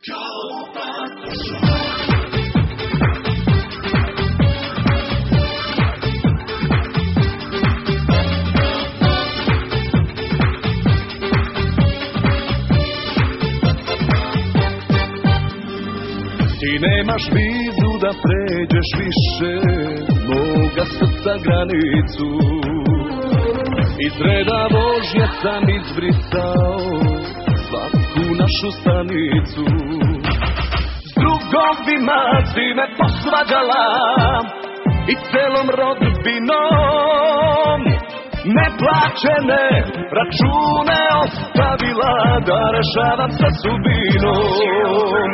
Ti nemaš vizu da pređeš više moga srca granicu. Iz reda vožnje sam izbrisao svaku našu stanicu. S drugovima si me posvađala i celom rodbinom neplaćene račune ostavila da rešavam sa sudbinom.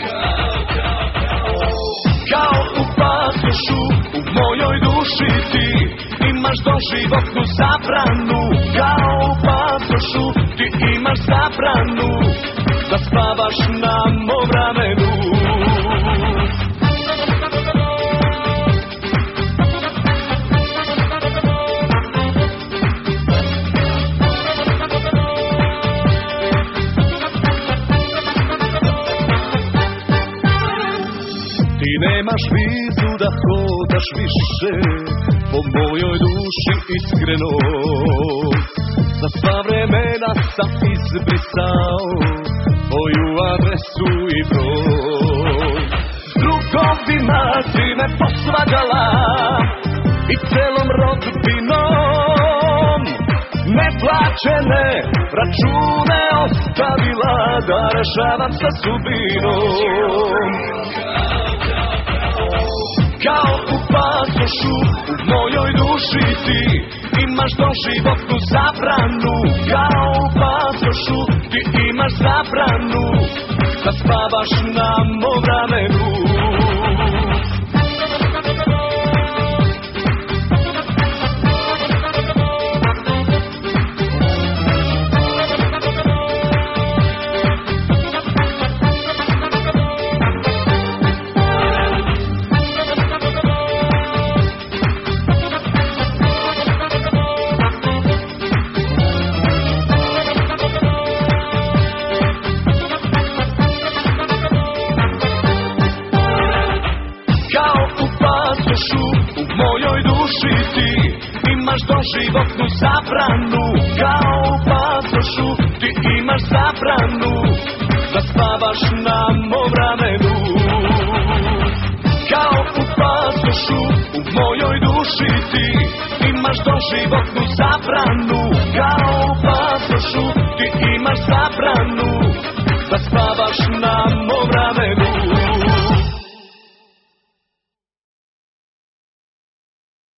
Kao u pasošu u mojoj duši ti imaš doživotnu zabranu. Kao u pasošu ti imaš zabranu da spavaš na mom ramenu. Ti nemaš vizu da hodaš više po mojoj duši iskreno. Za sva vremena sam izbrisao tvoju adresu i broj. S drugovima si me posvađala i celom rodbinom neplaćene račune ostavila da rešavam sa sudbinom. Kao u pasošu u mojoj duši ti imaš doživotnu zabranu. Kao u pasošu ti imaš zabranu da spavaš na mom ramenu. U mojoj duši ti imaš doživotnu zabranu. Kao u pasošu ti imaš zabranu da spavaš na mom ramenu. Kao u pasošu u mojoj duši ti imaš doživotnu zabranu. Kao u pasošu ti imaš zabranu